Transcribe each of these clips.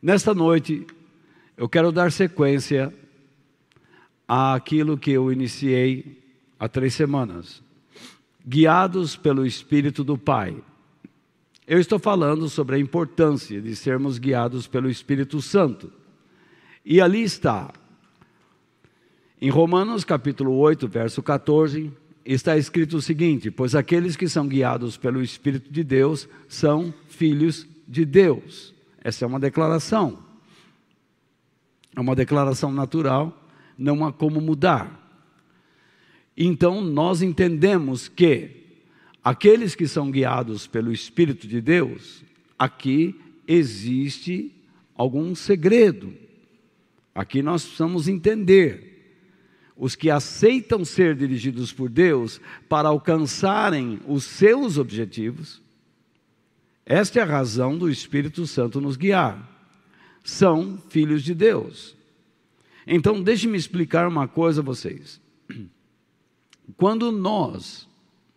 Nesta noite, eu quero dar sequência àquilo que eu iniciei há 3 semanas. Guiados pelo Espírito do Pai. Eu estou falando sobre a importância de sermos guiados pelo Espírito Santo. E ali está, em Romanos capítulo 8, verso 14, está escrito o seguinte: pois aqueles que são guiados pelo Espírito de Deus são filhos de Deus. Essa é uma declaração. É uma declaração natural, não há como mudar. Então nós entendemos que aqueles que são guiados pelo Espírito de Deus, aqui existe algum segredo. Aqui nós precisamos entender. Os que aceitam ser dirigidos por Deus para alcançarem os seus objetivos, esta é a razão do Espírito Santo nos guiar. São filhos de Deus. Então deixe-me explicar uma coisa a vocês. Quando nós,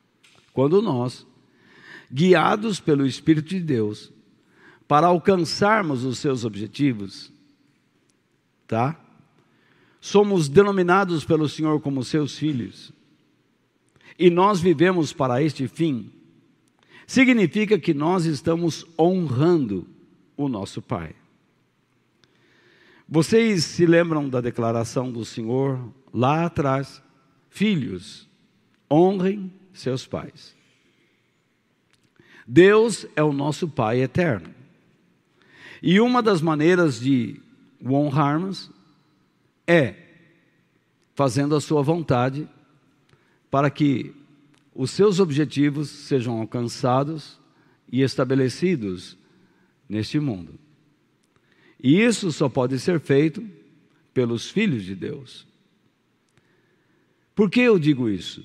guiados pelo Espírito de Deus, para alcançarmos os seus objetivos, tá? Somos denominados pelo Senhor como seus filhos, e nós vivemos para este fim, significa que nós estamos honrando o nosso Pai. Vocês se lembram da declaração do Senhor lá atrás? Filhos, honrem seus pais. Deus é o nosso Pai eterno. E uma das maneiras de o honrarmos é fazendo a sua vontade para que os seus objetivos sejam alcançados e estabelecidos neste mundo. E isso só pode ser feito pelos filhos de Deus. Por que eu digo isso?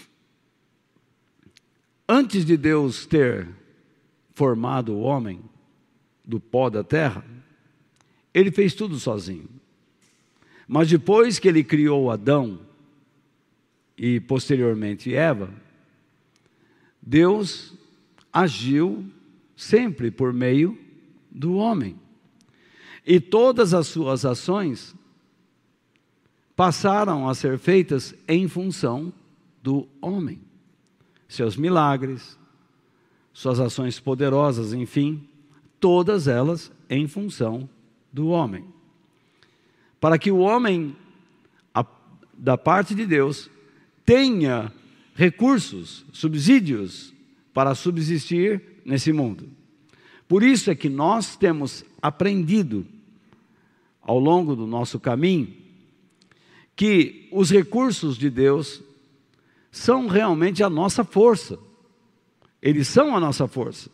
Antes de Deus ter formado o homem do pó da terra, Ele fez tudo sozinho. Mas depois que Ele criou Adão e posteriormente Eva, Deus agiu sempre por meio do homem. E todas as suas ações passaram a ser feitas em função do homem. Seus milagres, suas ações poderosas, enfim, todas elas em função do homem. Para que o homem, da parte de Deus, tenha recursos, subsídios para subsistir nesse mundo. Por isso é que nós temos aprendido ao longo do nosso caminho que os recursos de Deus são realmente a nossa força. Eles são a nossa força.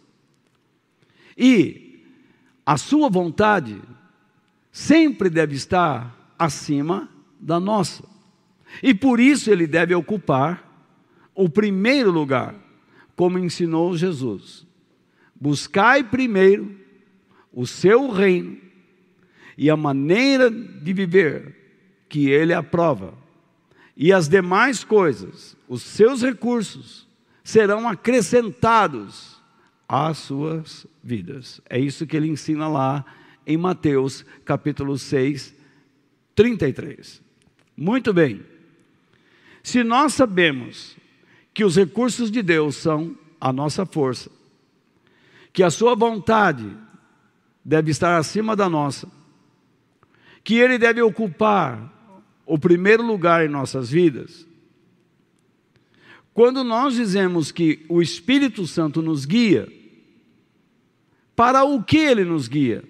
E a sua vontade sempre deve estar acima da nossa. E por isso Ele deve ocupar o primeiro lugar, como ensinou Jesus. Buscai primeiro o seu reino e a maneira de viver que Ele aprova. E as demais coisas, os seus recursos, serão acrescentados às suas vidas. É isso que Ele ensina lá em Mateus capítulo 6, 33. Muito bem. Se nós sabemos que os recursos de Deus são a nossa força, que a sua vontade deve estar acima da nossa, que Ele deve ocupar o primeiro lugar em nossas vidas, quando nós dizemos que o Espírito Santo nos guia, para o que Ele nos guia?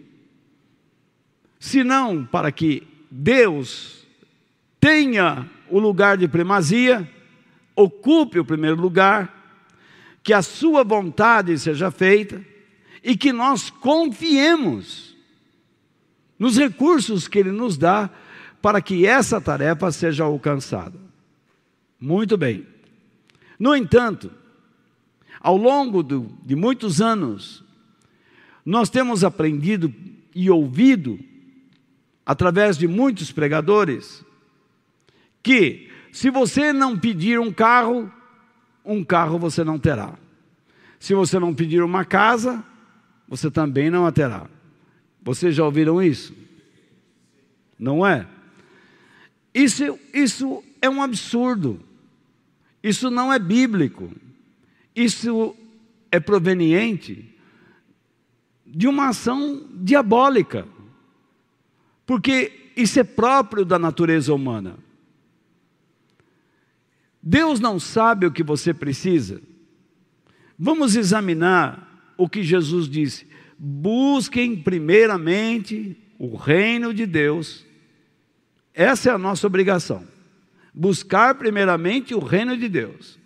Senão para que Deus tenha o lugar de primazia, ocupe o primeiro lugar, que a sua vontade seja feita e que nós confiemos nos recursos que Ele nos dá para que essa tarefa seja alcançada. Muito bem. No entanto, ao longo de muitos anos, nós temos aprendido e ouvido, através de muitos pregadores, que se você não pedir um carro você não terá. Se você não pedir uma casa, você também não a terá. Vocês já ouviram isso? Não é? Isso é um absurdo. Isso não é bíblico. Isso é proveniente de uma ação diabólica. Porque isso é próprio da natureza humana. Deus não sabe o que você precisa. Vamos examinar o que Jesus disse. Busquem primeiramente o reino de Deus. Essa é a nossa obrigação. Buscar primeiramente o reino de Deus.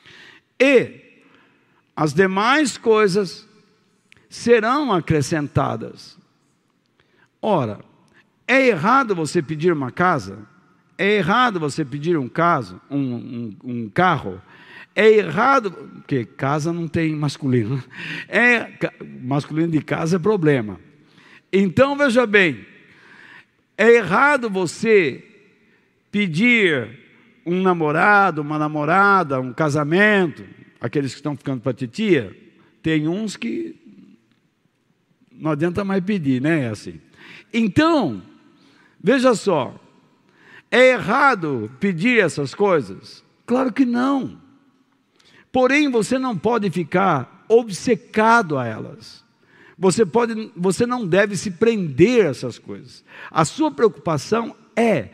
E as demais coisas serão acrescentadas. Ora, é errado você pedir uma casa? É errado você pedir um carro? É errado, porque casa não tem masculino. Masculino de casa é problema. Então, veja bem, é errado você pedir um namorado, uma namorada, um casamento. Aqueles que estão ficando para titia, tem uns que não adianta mais pedir, né? Assim. Então, veja só, é errado pedir essas coisas? Claro que não. Porém, você não pode ficar obcecado a elas. Você não deve se prender a essas coisas. A sua preocupação é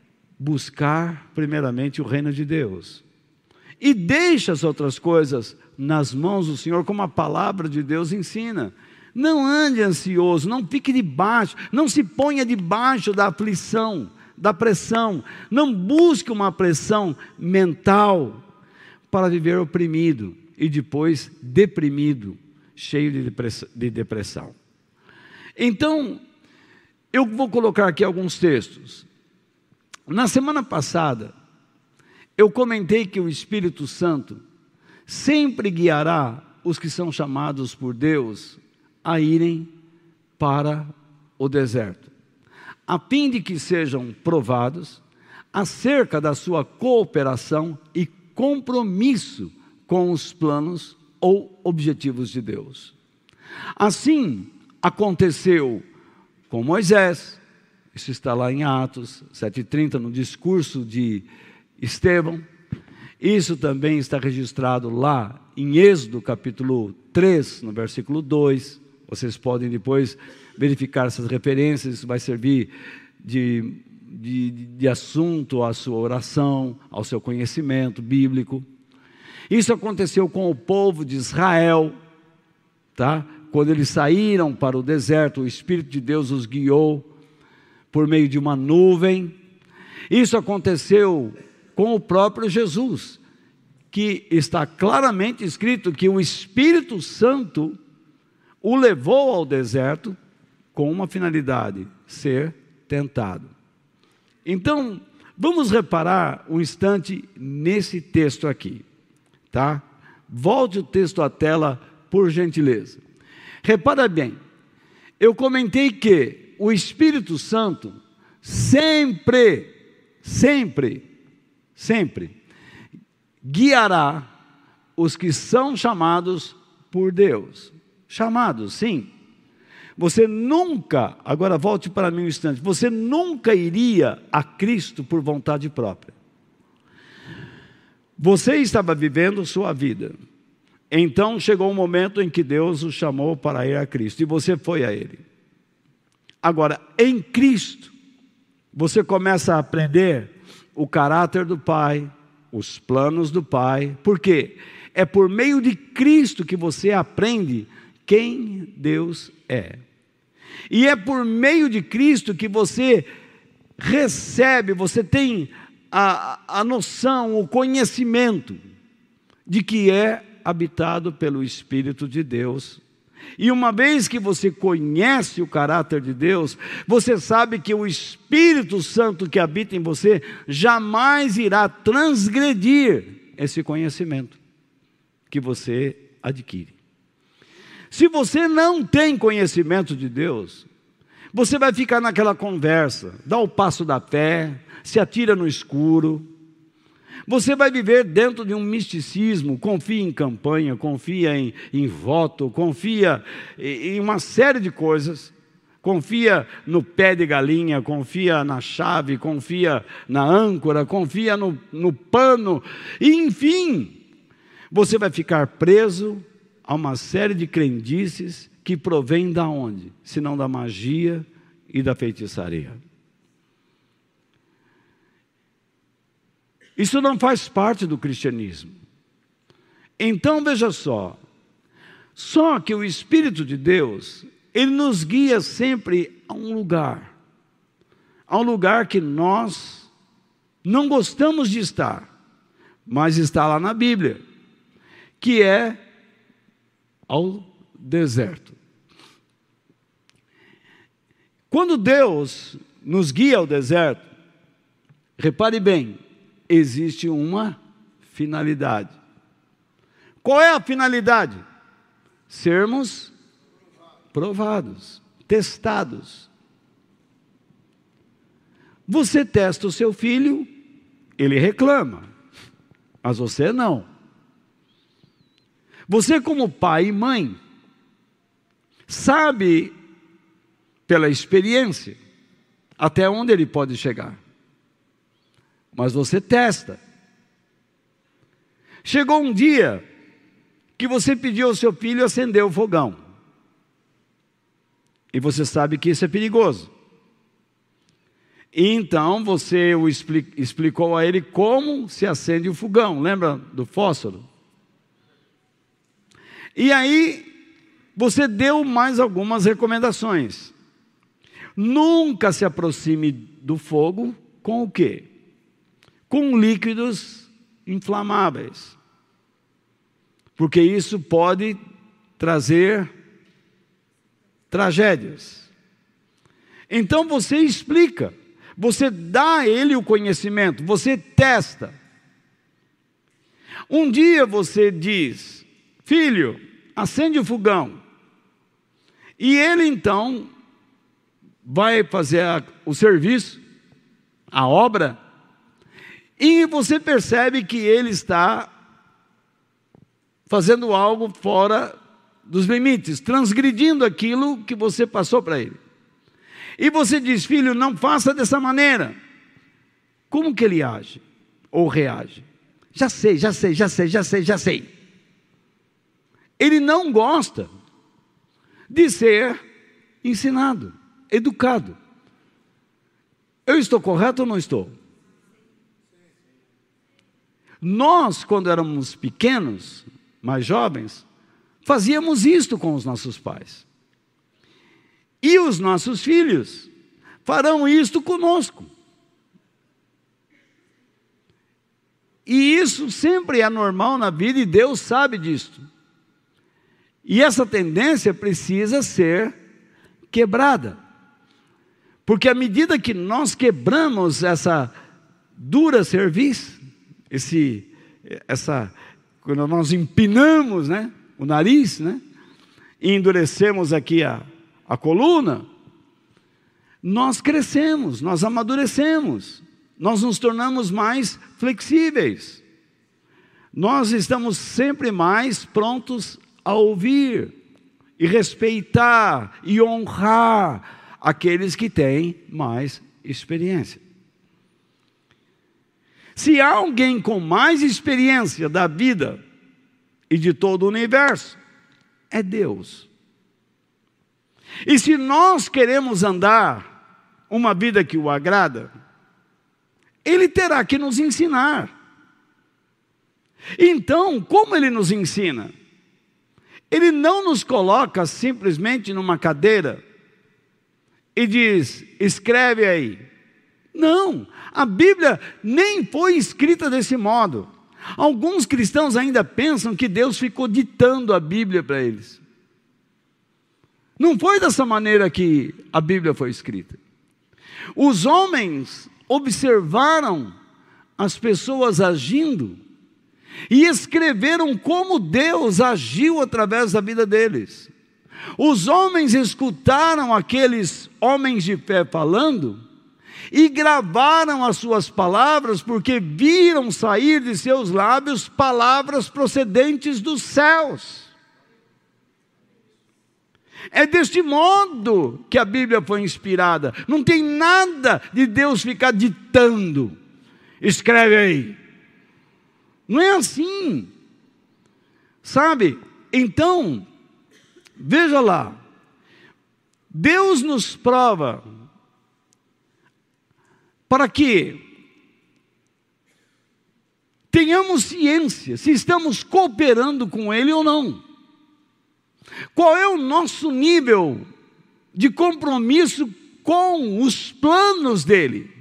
buscar primeiramente o reino de Deus. E deixa as outras coisas nas mãos do Senhor, como a palavra de Deus ensina. Não ande ansioso, não fique debaixo, não se ponha debaixo da aflição, da pressão. Não busque uma pressão mental para viver oprimido e depois deprimido, cheio de depressão. Então, eu vou colocar aqui alguns textos. Na semana passada, eu comentei que o Espírito Santo sempre guiará os que são chamados por Deus a irem para o deserto, a fim de que sejam provados acerca da sua cooperação e compromisso com os planos ou objetivos de Deus. Assim aconteceu com Moisés, isso está lá em Atos 7,30, no discurso de Estevão. Isso também está registrado lá em Êxodo capítulo 3, no versículo 2. Vocês podem depois verificar essas referências, isso vai servir de assunto à sua oração, ao seu conhecimento bíblico. Isso aconteceu com o povo de Israel, tá? Quando eles saíram para o deserto, o Espírito de Deus os guiou por meio de uma nuvem. Isso aconteceu com o próprio Jesus, que está claramente escrito que o Espírito Santo o levou ao deserto com uma finalidade: ser tentado. Então, vamos reparar um instante nesse texto aqui, tá? Volte o texto à tela, por gentileza. Repara bem, eu comentei que o Espírito Santo sempre guiará os que são chamados por Deus. Chamados, sim. Você nunca, agora volte para mim um instante, você nunca iria a Cristo por vontade própria. Você estava vivendo sua vida. Então chegou um momento em que Deus o chamou para ir a Cristo, e você foi a Ele. Agora, em Cristo, você começa a aprender o caráter do Pai, os planos do Pai. Por quê? É por meio de Cristo que você aprende quem Deus é. E é por meio de Cristo que você recebe, você tem a noção, o conhecimento de que é habitado pelo Espírito de Deus. E uma vez que você conhece o caráter de Deus, você sabe que o Espírito Santo que habita em você jamais irá transgredir esse conhecimento que você adquire. Se você não tem conhecimento de Deus, você vai ficar naquela conversa, dá o passo da fé, se atira no escuro. Você vai viver dentro de um misticismo, confia em campanha, confia em voto, confia em uma série de coisas, confia no pé de galinha, confia na chave, confia na âncora, confia no pano, e enfim, você vai ficar preso a uma série de crendices que provém da onde? Senão da magia e da feitiçaria. Isso não faz parte do cristianismo. Então veja só que o Espírito de Deus, ele nos guia sempre a um lugar que nós não gostamos de estar, mas está lá na Bíblia, que é ao deserto. Quando Deus nos guia ao deserto, repare bem, existe uma finalidade. Qual é a finalidade? Sermos provados, testados. Você testa o seu filho, ele reclama, mas você não. Você, como pai e mãe, sabe pela experiência até onde ele pode chegar, mas você testa. Chegou um dia que você pediu ao seu filho acender o fogão, e você sabe que isso é perigoso, e então você explicou a ele como se acende o fogão. Lembra do fósforo? E aí você deu mais algumas recomendações. Nunca se aproxime do fogo com o quê? Com líquidos inflamáveis, porque isso pode trazer tragédias. Então você explica, você dá a ele o conhecimento, você testa. Um dia você diz: filho, acende o fogão, e ele então vai fazer o serviço, a obra, e você percebe que ele está fazendo algo fora dos limites, transgredindo aquilo que você passou para ele. E você diz: filho, não faça dessa maneira. Como que ele age? Ou reage? Já sei. Ele não gosta de ser ensinado, educado. Eu estou correto ou não estou? Nós, quando éramos pequenos, mais jovens, fazíamos isto com os nossos pais. E os nossos filhos farão isto conosco. E isso sempre é normal na vida, e Deus sabe disto. E essa tendência precisa ser quebrada. Porque à medida que nós quebramos essa dura cerviz, quando nós empinamos, né, o nariz, né, e endurecemos aqui a coluna, nós crescemos, nós amadurecemos, nós nos tornamos mais flexíveis, nós estamos sempre mais prontos a ouvir, e respeitar, e honrar aqueles que têm mais experiência. Se há alguém com mais experiência da vida e de todo o universo, é Deus. E se nós queremos andar uma vida que o agrada, Ele terá que nos ensinar. Então, como Ele nos ensina? Ele não nos coloca simplesmente numa cadeira e diz: escreve aí. Não, a Bíblia nem foi escrita desse modo. Alguns cristãos ainda pensam que Deus ficou ditando a Bíblia para eles. Não foi dessa maneira que a Bíblia foi escrita. Os homens observaram as pessoas agindo e escreveram como Deus agiu através da vida deles. Os homens escutaram aqueles homens de fé falando e gravaram as suas palavras, porque viram sair de seus lábios palavras procedentes dos céus. É deste modo que a Bíblia foi inspirada. Não tem nada de Deus ficar ditando. Escreve aí. Não é assim. Sabe? Então, veja lá. Deus nos prova para que tenhamos ciência se estamos cooperando com Ele ou não. Qual é o nosso nível de compromisso com os planos dEle?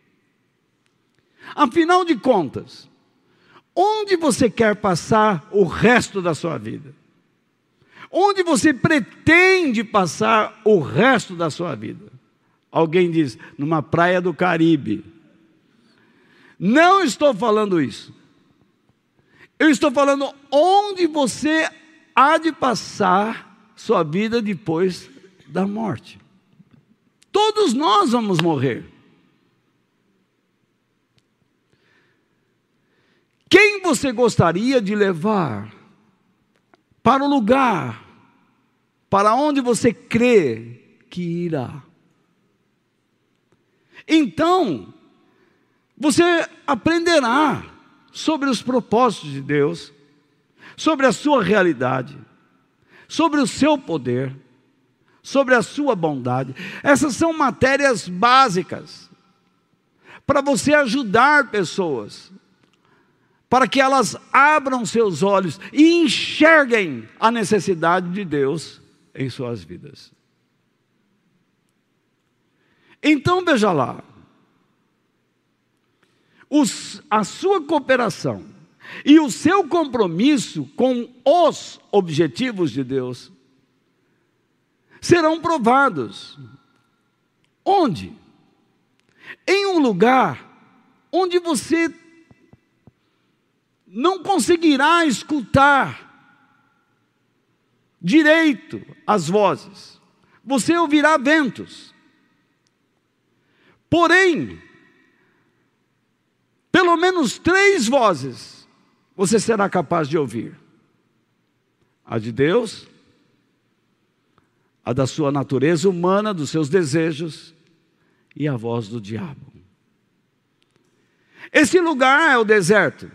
Afinal de contas, onde você quer passar o resto da sua vida? Onde você pretende passar o resto da sua vida? Alguém diz, numa praia do Caribe. Não estou falando isso. Eu estou falando onde você há de passar sua vida depois da morte. Todos nós vamos morrer. Quem você gostaria de levar para o lugar para onde você crê que irá? Então, você aprenderá sobre os propósitos de Deus, sobre a sua realidade, sobre o seu poder, sobre a sua bondade. Essas são matérias básicas para você ajudar pessoas, para que elas abram seus olhos e enxerguem a necessidade de Deus em suas vidas. Então veja lá, a sua cooperação e o seu compromisso com os objetivos de Deus serão provados. Onde? Em um lugar onde você não conseguirá escutar direito as vozes. Você ouvirá ventos. Porém, pelo menos 3 vozes você será capaz de ouvir: a de Deus, a da sua natureza humana, dos seus desejos, e a voz do diabo. Esse lugar é o deserto.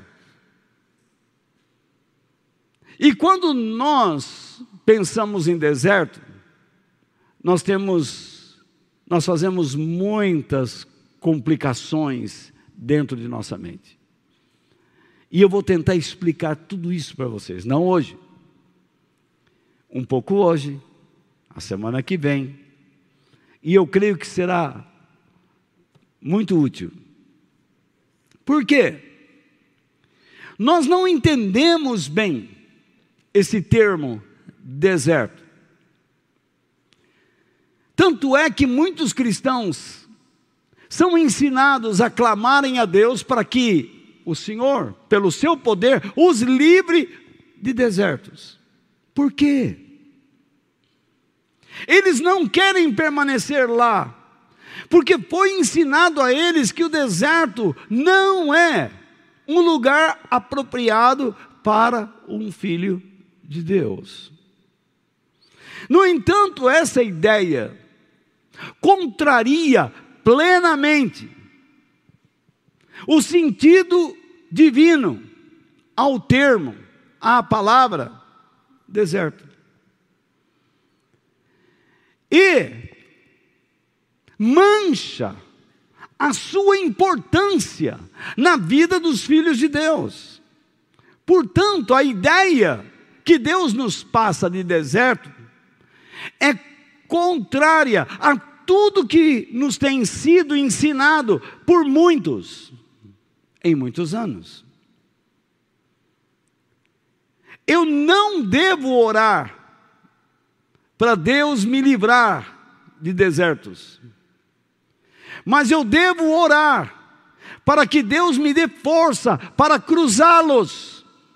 E quando nós pensamos em deserto, nós fazemos muitas complicações dentro de nossa mente. E eu vou tentar explicar tudo isso para vocês, não hoje. Um pouco hoje, a semana que vem. E eu creio que será muito útil. Por quê? Nós não entendemos bem esse termo deserto. Tanto é que muitos cristãos são ensinados a clamarem a Deus para que o Senhor, pelo seu poder, os livre de desertos. Por quê? Eles não querem permanecer lá, porque foi ensinado a eles que o deserto não é um lugar apropriado para um filho de Deus. No entanto, essa ideia contraria plenamente o sentido divino ao termo, à palavra deserto. E mancha a sua importância na vida dos filhos de Deus. Portanto, a ideia que Deus nos passa de deserto é contrária a tudo que nos tem sido ensinado por muitos, em muitos anos. Eu não devo orar para Deus me livrar de desertos, mas eu devo orar para que Deus me dê força para cruzá-los.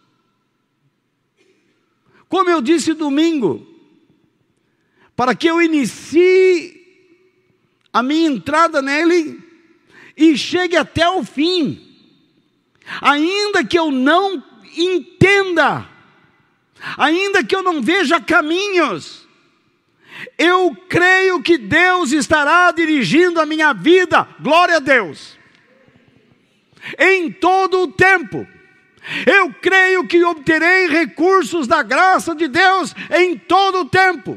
Como eu disse domingo, para que eu inicie a minha entrada nele e chegue até o fim, ainda que eu não entenda, ainda que eu não veja caminhos, Eu creio que Deus estará dirigindo a minha vida, glória a Deus, em todo o tempo. Eu creio que obterei recursos da graça de Deus em todo o tempo.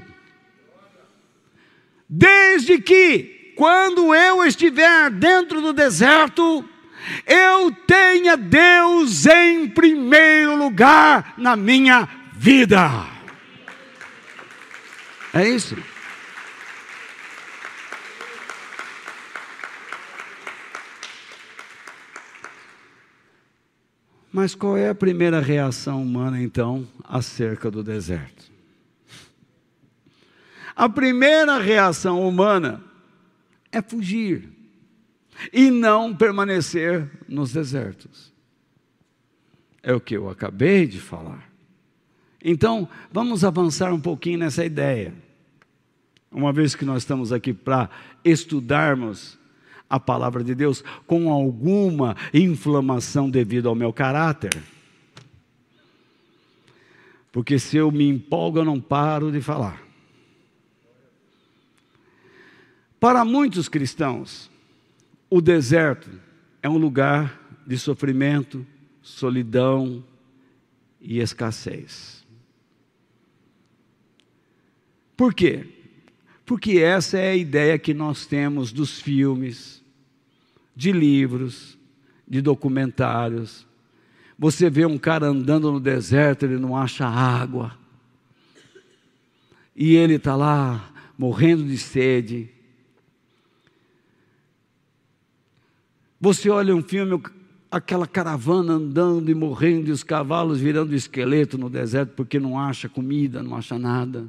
Desde que, quando eu estiver dentro do deserto, eu tenha Deus em primeiro lugar na minha vida. É isso. Mas qual é a primeira reação humana, então, acerca do deserto? A primeira reação humana é fugir e não permanecer nos desertos. É o que eu acabei de falar. Então, vamos avançar um pouquinho nessa ideia. Uma vez que nós estamos aqui para estudarmos a palavra de Deus com alguma inflamação devido ao meu caráter. Porque se eu me empolgo, eu não paro de falar. Para muitos cristãos, o deserto é um lugar de sofrimento, solidão e escassez. Por quê? Porque essa é a ideia que nós temos dos filmes, de livros, de documentários. Você vê um cara andando no deserto, ele não acha água. E ele está lá, morrendo de sede. Você olha um filme, aquela caravana andando e morrendo, e os cavalos virando esqueleto no deserto, porque não acha comida, não acha nada.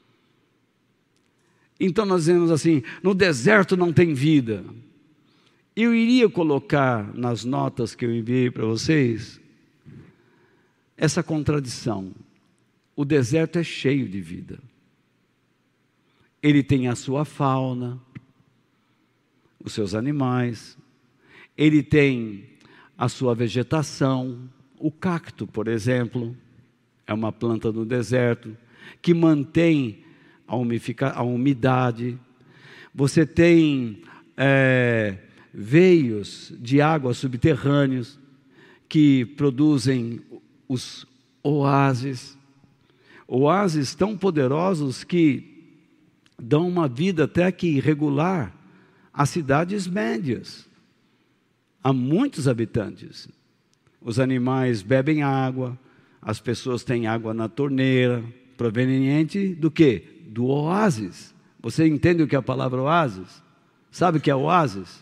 Então nós dizemos assim, no deserto não tem vida. Eu iria colocar nas notas que eu enviei para vocês, essa contradição. O deserto é cheio de vida. Ele tem a sua fauna, os seus animais, ele tem a sua vegetação. O cacto, por exemplo, é uma planta do deserto, que mantém a umidade. Você tem veios de água subterrâneos que produzem os oásis tão poderosos que dão uma vida até que irregular às cidades médias. Há muitos habitantes. Os animais bebem água, as pessoas têm água na torneira, proveniente do quê? Do oásis. Você entende o que é a palavra oásis? Sabe o que é oásis?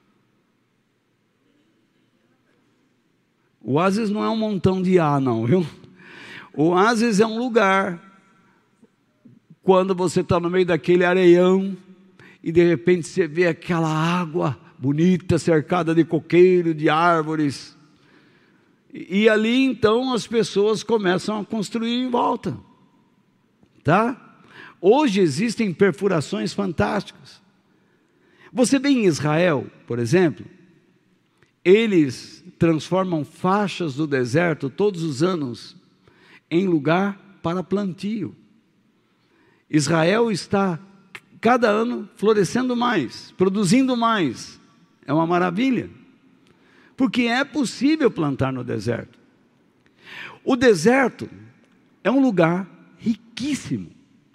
Oásis não é um montão de ar, não, viu? Oásis é um lugar, quando você está no meio daquele areião, e de repente você vê aquela água bonita, cercada de coqueiro, de árvores, e ali então as pessoas começam a construir em volta, tá? Hoje existem perfurações fantásticas. Você vê em Israel, por exemplo, eles transformam faixas do deserto todos os anos em lugar para plantio. Israel está cada ano florescendo mais, produzindo mais. É uma maravilha, porque é possível plantar no deserto. O deserto é um lugar riquíssimo,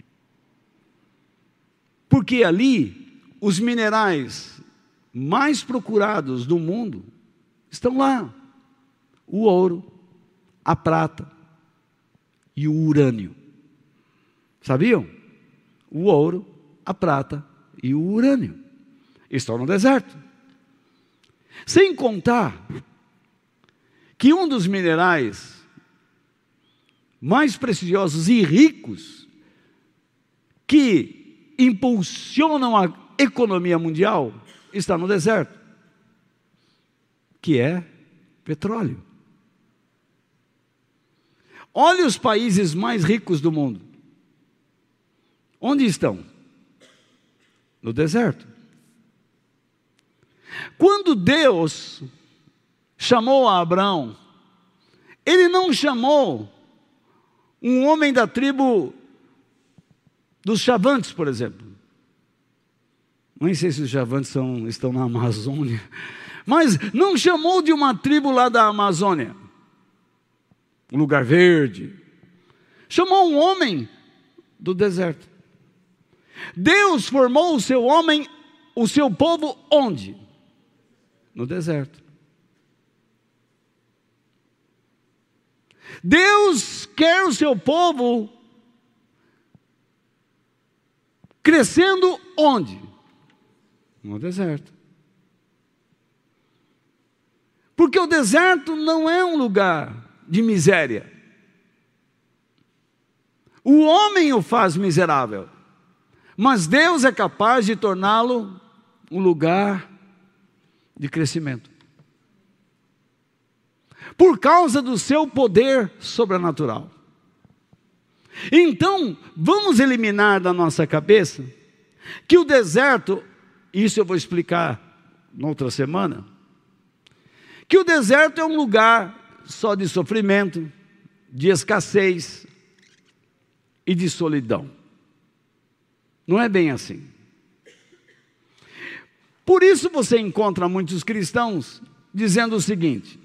porque ali os minerais mais procurados do mundo estão lá: o ouro, a prata e o urânio. Sabiam? O ouro, a prata e o urânio estão no deserto. Sem contar que um dos minerais mais preciosos e ricos que impulsionam a economia mundial está no deserto, que é petróleo. Olha os países mais ricos do mundo. Onde estão? No deserto. Quando Deus chamou a Abraão, Ele não chamou um homem da tribo dos Chavantes, por exemplo. Nem sei se os Chavantes estão na Amazônia, mas não chamou de uma tribo lá da Amazônia, um lugar verde. Chamou um homem do deserto. Deus formou o seu homem, o seu povo, onde? No deserto. Deus quer o seu povo crescendo onde? No deserto. Porque o deserto não é um lugar de miséria. O homem o faz miserável, mas Deus é capaz de torná-lo um lugar de crescimento. Por causa do seu poder sobrenatural. Então, vamos eliminar da nossa cabeça que o deserto, isso eu vou explicar noutra semana, que o deserto é um lugar só de sofrimento, de escassez e de solidão. Não é bem assim. Por isso você encontra muitos cristãos dizendo o seguinte: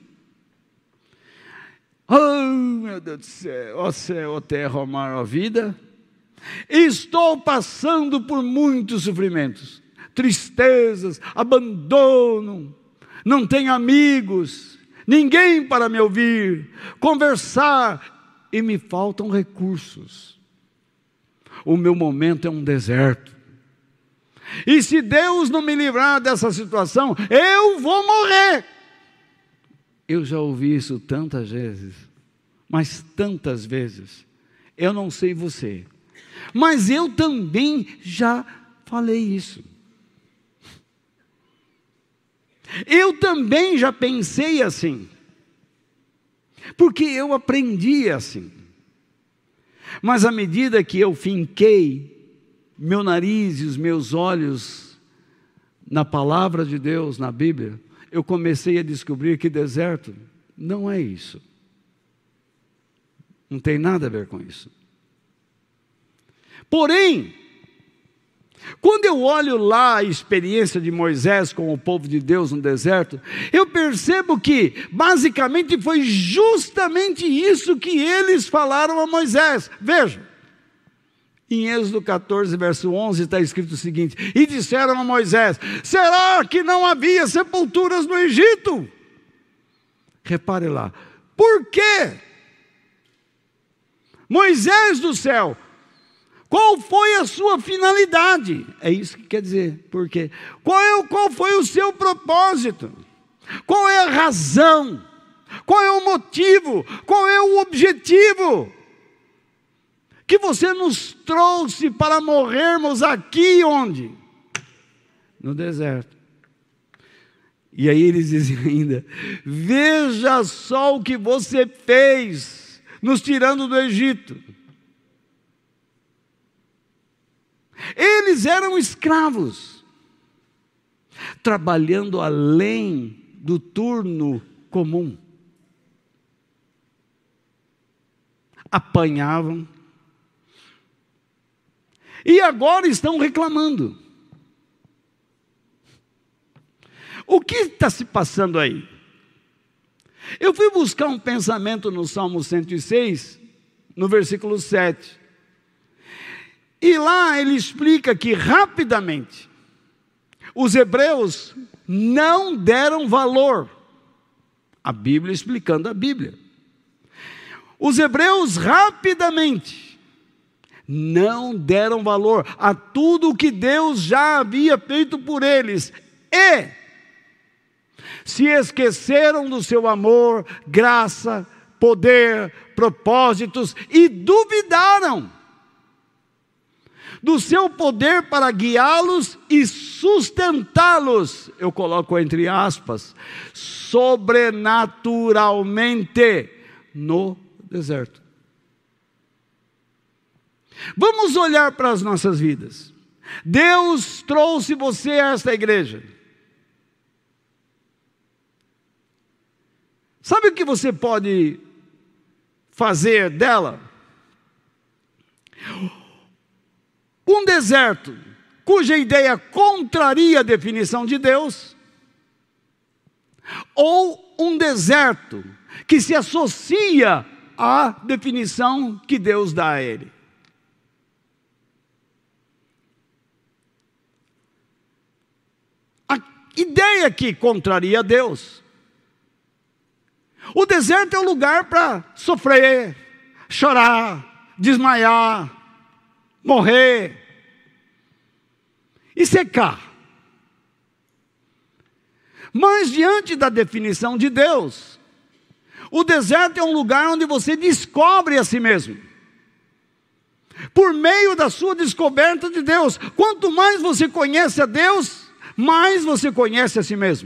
oh, meu Deus do céu, ó céu, ó terra, ó mar, ó vida, estou passando por muitos sofrimentos, tristezas, abandono, não tenho amigos, ninguém para me ouvir, conversar, e me faltam recursos. O meu momento é um deserto. E se Deus não me livrar dessa situação, eu vou morrer. Eu já ouvi isso tantas vezes, mas tantas vezes. Eu não sei você, mas eu também já falei isso. Eu também já pensei assim, porque eu aprendi assim. Mas à medida que eu finquei meu nariz e os meus olhos na palavra de Deus, na Bíblia, eu comecei a descobrir que deserto não é isso. Não tem nada a ver com isso. Porém, quando eu olho lá a experiência de Moisés com o povo de Deus no deserto, eu percebo que basicamente foi justamente isso que eles falaram a Moisés. Veja, em Êxodo 14, verso 11 está escrito o seguinte: e disseram a Moisés: será que não havia sepulturas no Egito? Repare lá, por quê? Moisés do céu, qual foi a sua finalidade? É isso que quer dizer. Por quê? Qual foi o seu propósito? Qual é a razão? Qual é o motivo? Qual é o objetivo? Que você nos trouxe para morrermos aqui onde? No deserto. E aí eles dizem ainda: veja só o que você fez, nos tirando do Egito. Eles eram escravos, trabalhando além do turno comum. Apanhavam. E agora estão reclamando. O que está se passando aí? Eu fui buscar um pensamento no Salmo 106, no versículo 7. E lá ele explica que rapidamente os hebreus não deram valor. A Bíblia explicando a Bíblia. Os hebreus rapidamente não deram valor a tudo o que Deus já havia feito por eles. E se esqueceram do seu amor, graça, poder, propósitos e duvidaram do seu poder para guiá-los e sustentá-los, eu coloco entre aspas, sobrenaturalmente no deserto. Vamos olhar para as nossas vidas. Deus trouxe você a esta igreja. Sabe o que você pode fazer dela? Um deserto cuja ideia contraria a definição de Deus, ou um deserto que se associa à definição que Deus dá a ele. A ideia que contraria a Deus. O deserto é um lugar para sofrer, chorar, desmaiar, morrer e secar. Mas diante da definição de Deus, o deserto é um lugar onde você descobre a si mesmo. Por meio da sua descoberta de Deus, quanto mais você conhece a Deus, mais você conhece a si mesmo.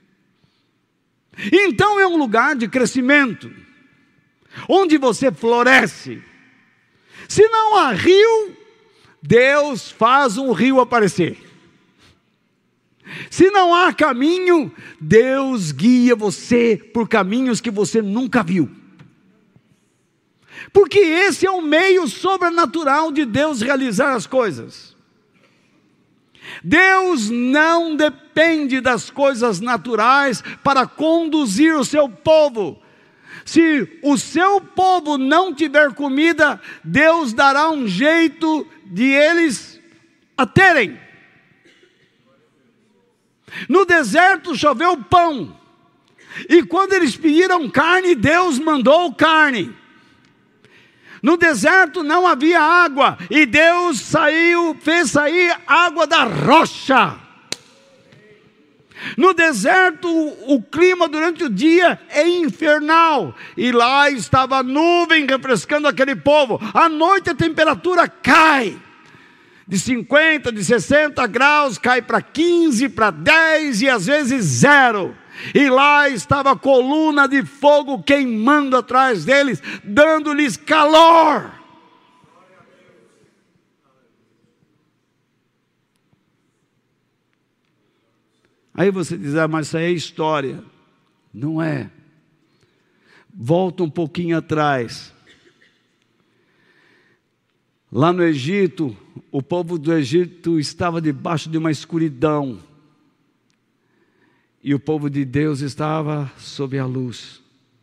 Então é um lugar de crescimento, onde você floresce. Se não há rio, Deus faz um rio aparecer. Se não há caminho, Deus guia você por caminhos que você nunca viu. Porque esse é o meio sobrenatural de Deus realizar as coisas. Deus não depende das coisas naturais para conduzir o seu povo. Se o seu povo não tiver comida, Deus dará um jeito de eles a terem. No deserto choveu pão, e quando eles pediram carne, Deus mandou carne. No deserto não havia água, e Deus fez sair água da rocha. No deserto o clima durante o dia é infernal, e lá estava a nuvem refrescando aquele povo. À noite a temperatura cai. De 50, de 60 graus, cai para 15, para 10 e às vezes 0. E lá estava a coluna de fogo queimando atrás deles, dando-lhes calor. Aí você diz, mas isso aí é história. Não é. Volta um pouquinho atrás. Lá no Egito, o povo do Egito estava debaixo de uma escuridão. E o povo de Deus estava sob a luz.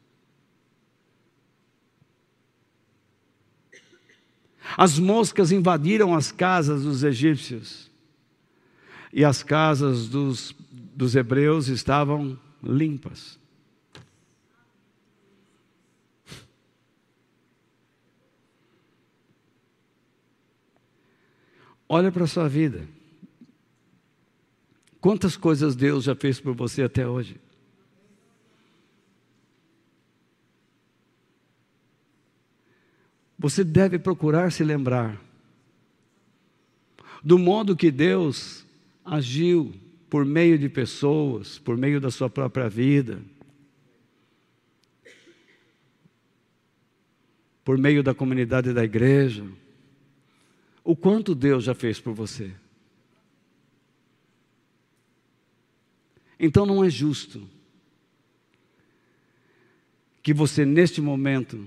As moscas invadiram as casas dos egípcios. E as casas dos hebreus estavam limpas. Olha para a sua vida. Quantas coisas Deus já fez por você até hoje? Você deve procurar se lembrar do modo que Deus agiu por meio de pessoas, por meio da sua própria vida, por meio da comunidade da igreja. O quanto Deus já fez por você. Então não é justo que você neste momento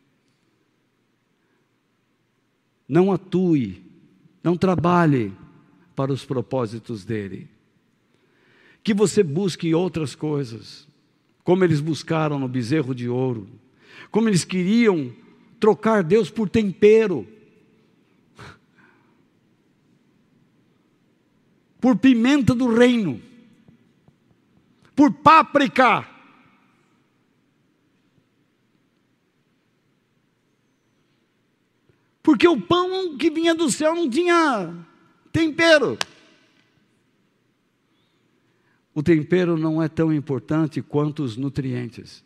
não atue, não trabalhe para os propósitos dele. Que você busque outras coisas, como eles buscaram no bezerro de ouro, como eles queriam trocar Deus por tempero, por pimenta do reino, por páprica. Porque o pão que vinha do céu não tinha tempero. O tempero não é tão importante quanto os nutrientes.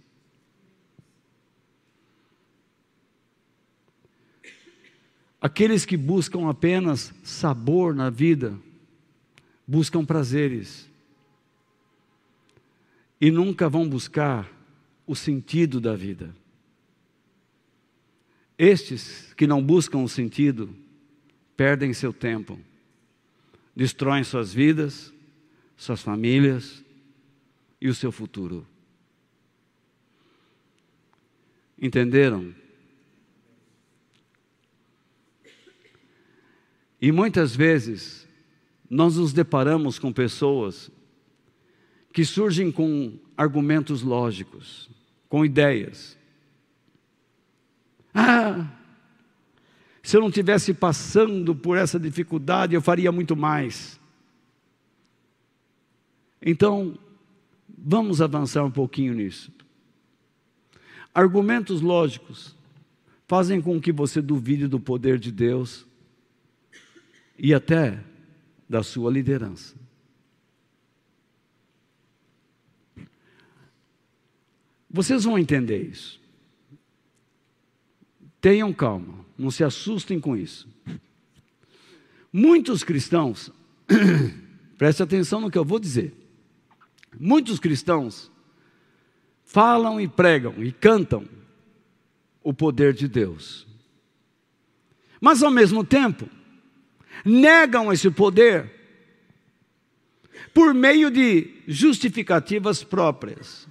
Aqueles que buscam apenas sabor na vida, buscam prazeres e nunca vão buscar o sentido da vida. Estes que não buscam o sentido, perdem seu tempo, destroem suas vidas, suas famílias e o seu futuro. Entenderam? E muitas vezes nós nos deparamos com pessoas que surgem com argumentos lógicos, com ideias. Se eu não estivesse passando por essa dificuldade, eu faria muito mais. Então, vamos avançar um pouquinho nisso. Argumentos lógicos fazem com que você duvide do poder de Deus e até da sua liderança. Vocês vão entender isso. Tenham calma, não se assustem com isso. Muitos cristãos, preste atenção no que eu vou dizer. Muitos cristãos falam e pregam e cantam o poder de Deus. Mas ao mesmo tempo, negam esse poder por meio de justificativas próprias.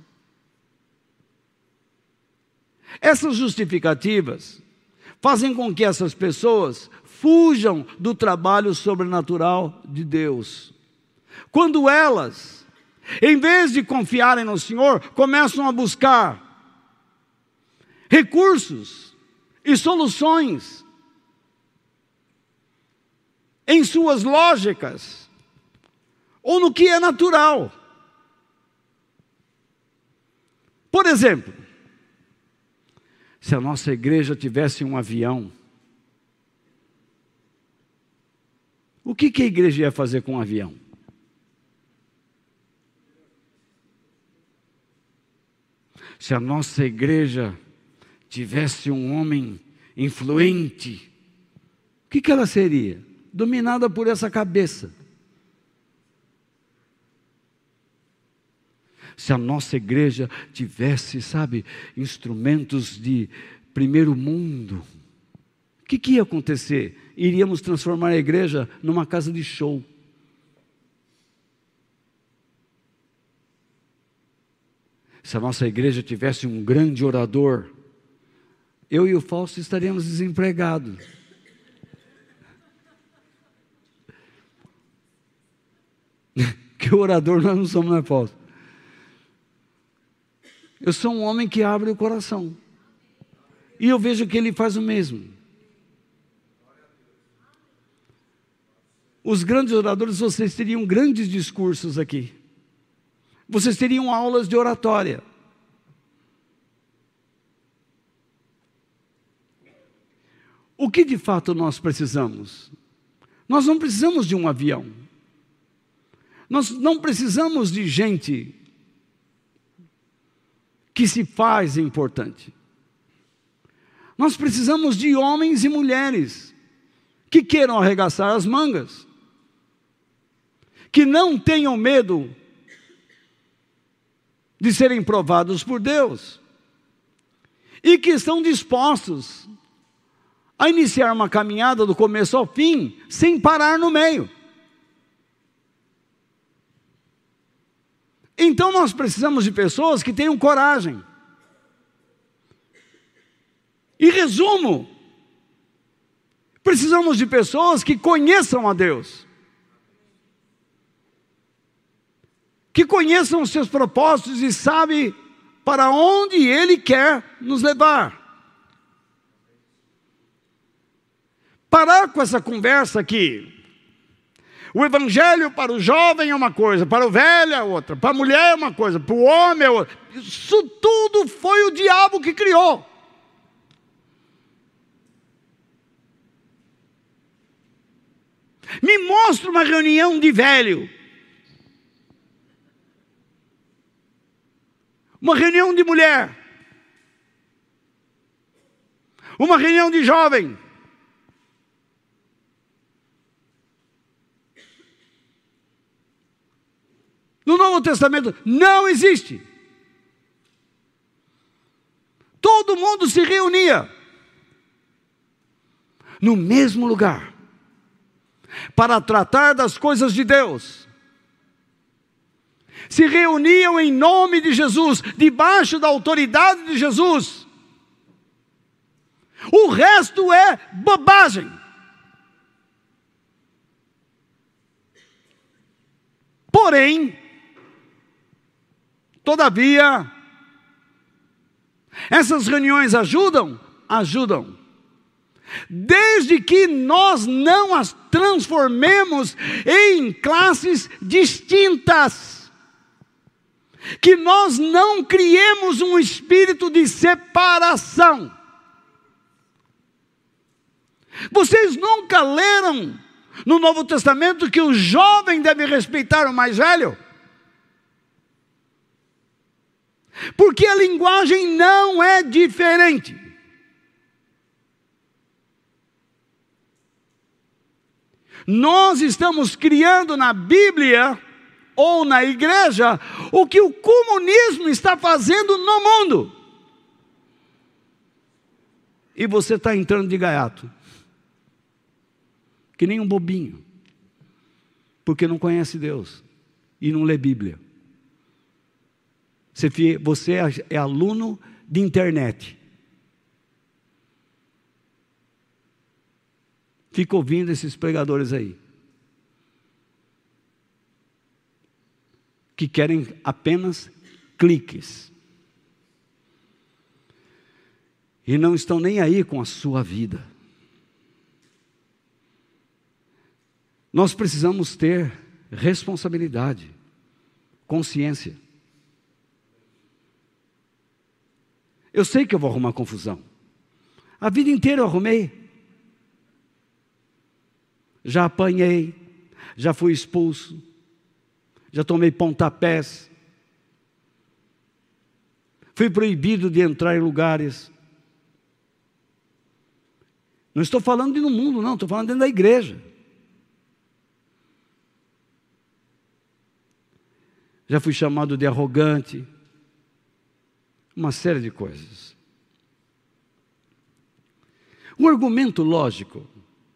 Essas justificativas fazem com que essas pessoas fujam do trabalho sobrenatural de Deus. Quando elas, em vez de confiarem no Senhor, começam a buscar recursos e soluções em suas lógicas ou no que é natural. Por exemplo, se a nossa igreja tivesse um avião, o que a igreja ia fazer com um avião? Se a nossa igreja tivesse um homem influente, o que ela seria? Dominada por essa cabeça. Se a nossa igreja tivesse, instrumentos de primeiro mundo, o que ia acontecer? Iríamos transformar a igreja numa casa de show. Se a nossa igreja tivesse um grande orador, eu e o Fausto estaríamos desempregados. Que orador nós não somos, não é, Fausto? Eu sou um homem que abre o coração. E eu vejo que ele faz o mesmo. Os grandes oradores, vocês teriam grandes discursos aqui. Vocês teriam aulas de oratória. O que de fato nós precisamos? Nós não precisamos de um avião. Nós não precisamos de gente que se faz importante. Nós precisamos de homens e mulheres que queiram arregaçar as mangas, que não tenham medo de serem provados por Deus e que estão dispostos a iniciar uma caminhada do começo ao fim, sem parar no meio. Então nós precisamos de pessoas que tenham coragem. Em resumo, precisamos de pessoas que conheçam a Deus, que conheçam os seus propósitos e sabem para onde Ele quer nos levar. Parar com essa conversa aqui. O evangelho para o jovem é uma coisa, para o velho é outra, para a mulher é uma coisa, para o homem é outra. Isso tudo foi o diabo que criou. Me mostra uma reunião de velho. Uma reunião de mulher. Uma reunião de jovem. No Novo Testamento não existe. Todo mundo se reunia no mesmo lugar para tratar das coisas de Deus. Se reuniam em nome de Jesus, debaixo da autoridade de Jesus. O resto é bobagem. Porém, todavia, essas reuniões ajudam? Ajudam. Desde que nós não as transformemos em classes distintas. Que nós não criemos um espírito de separação. Vocês nunca leram no Novo Testamento que o jovem deve respeitar o mais velho? Porque a linguagem não é diferente. Nós estamos criando na Bíblia ou na igreja o que o comunismo está fazendo no mundo. E você está entrando de gaiato. Que nem um bobinho. Porque não conhece Deus. E não lê Bíblia. Você é aluno de internet. Fica ouvindo esses pregadores aí. Que querem apenas cliques. E não estão nem aí com a sua vida. Nós precisamos ter responsabilidade, consciência. Eu sei que eu vou arrumar confusão. A vida inteira eu arrumei. Já apanhei, já fui expulso, já tomei pontapés, fui proibido de entrar em lugares. Não estou falando de no mundo, não, estou falando dentro da igreja. Já fui chamado de arrogante, uma série de coisas. Um argumento lógico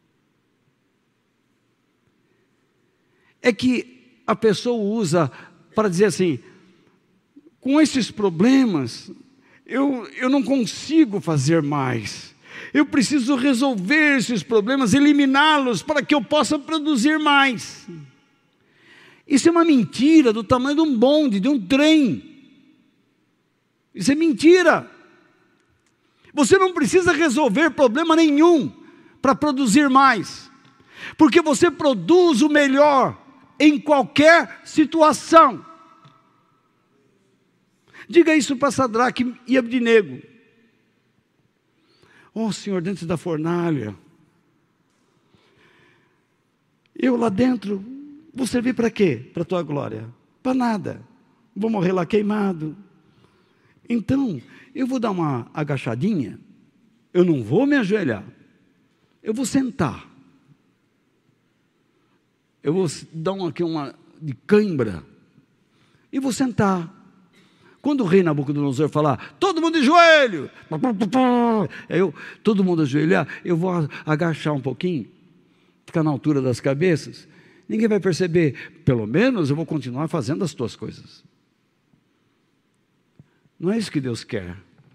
é que a pessoa usa para dizer assim, com esses problemas, eu não consigo fazer mais. Eu preciso resolver esses problemas, eliminá-los para que eu possa produzir mais. Isso é uma mentira do tamanho de um bonde, de um trem. Isso é mentira. Você não precisa resolver problema nenhum para produzir mais. Porque você produz o melhor em qualquer situação. Diga isso para Sadraque e Abdinego. Oh, Senhor, dentro da fornalha, eu lá dentro, vou servir para quê? Para a tua glória? Para nada. Vou morrer lá queimado. Então, eu vou dar uma agachadinha, eu não vou me ajoelhar, eu vou sentar. Eu vou dar uma de cãibra e vou sentar. Quando o rei Nabucodonosor falar, todo mundo de joelho, todo mundo ajoelhar, eu vou agachar um pouquinho, ficar na altura das cabeças, ninguém vai perceber, pelo menos eu vou continuar fazendo as tuas coisas. Não é isso que Deus quer.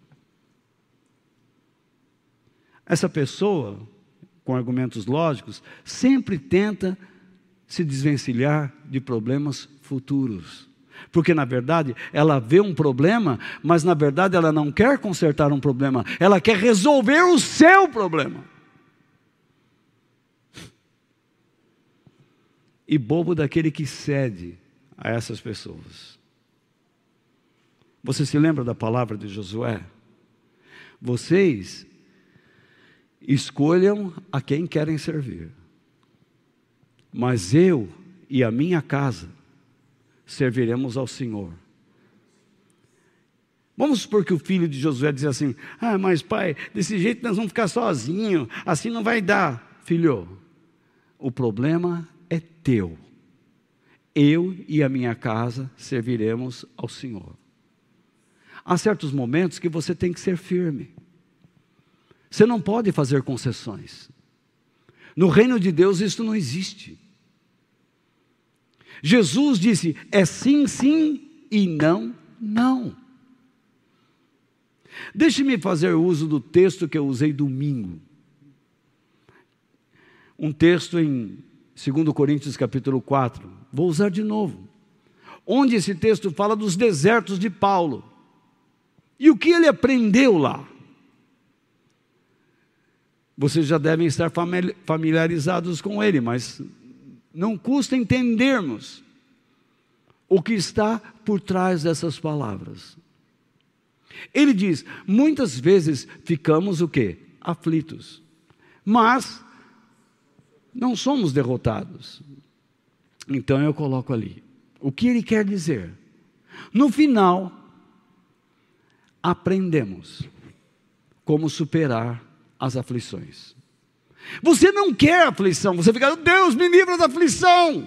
Essa pessoa, com argumentos lógicos, sempre tenta se desvencilhar de problemas futuros. Porque, na verdade, ela vê um problema, mas, na verdade, ela não quer consertar um problema. Ela quer resolver o seu problema. E bobo daquele que cede a essas pessoas. Você se lembra da palavra de Josué? Vocês escolham a quem querem servir. Mas eu e a minha casa serviremos ao Senhor. Vamos supor que o filho de Josué diz assim, mas pai, desse jeito nós vamos ficar sozinhos, assim não vai dar. Filho, o problema é teu. Eu e a minha casa serviremos ao Senhor. Há certos momentos que você tem que ser firme. Você não pode fazer concessões. No reino de Deus isso não existe. Jesus disse, é sim, sim e não, não. Deixe-me fazer uso do texto que eu usei domingo. Um texto em 2 Coríntios capítulo 4. Vou usar de novo. onde esse texto fala dos desertos de Paulo. E o que ele aprendeu lá? Vocês já devem estar familiarizados com ele, mas não custa entendermos o que está por trás dessas palavras. Ele diz, muitas vezes ficamos o quê? Aflitos. Mas não somos derrotados. Então eu coloco ali. O que ele quer dizer? No final, aprendemos como superar as aflições. Você não quer aflição, você fica, Deus me livra da aflição.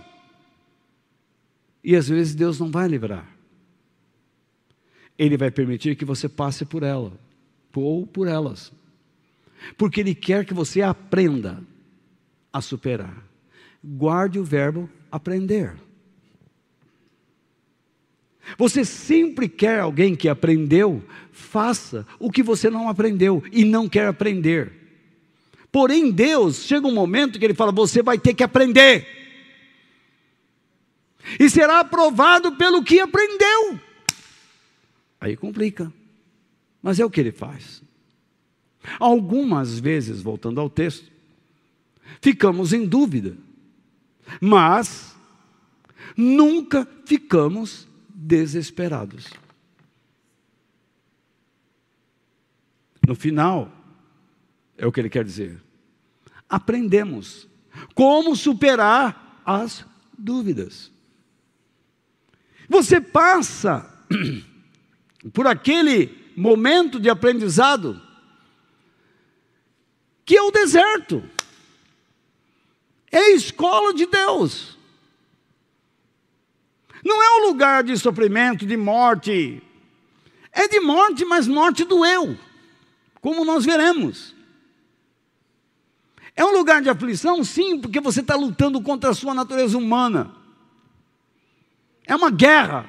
E às vezes Deus não vai livrar. Ele vai permitir que você passe por ela, ou por elas. Porque Ele quer que você aprenda a superar. Guarde o verbo aprender. Você sempre quer alguém que aprendeu, faça o que você não aprendeu e não quer aprender. Porém, Deus, chega um momento que Ele fala, você vai ter que aprender. E será aprovado pelo que aprendeu. Aí complica. Mas é o que Ele faz. Algumas vezes, voltando ao texto, ficamos em dúvida. Mas nunca ficamos desesperados. No final, é o que ele quer dizer. Aprendemos como superar as dúvidas. Você passa por aquele momento de aprendizado que é o deserto. É a escola de Deus. Não é um lugar de sofrimento, de morte. É de morte, mas morte do eu, como nós veremos. É um lugar de aflição, sim, porque você está lutando contra a sua natureza humana. É uma guerra.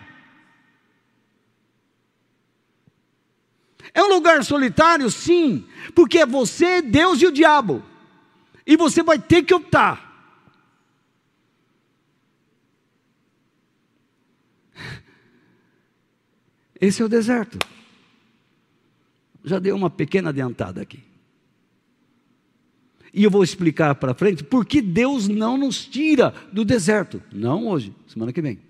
É um lugar solitário, sim, porque é você, Deus e o diabo. E você vai ter que optar. Esse é o deserto. Já dei uma pequena adiantada aqui. E eu vou explicar para frente por que Deus não nos tira do deserto. Não hoje, semana que vem.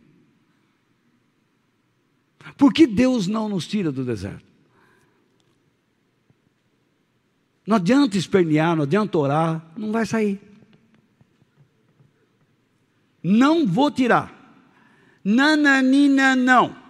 Por que Deus não nos tira do deserto? Não adianta espernear, não adianta orar, não vai sair. Não vou tirar. Nananina, não.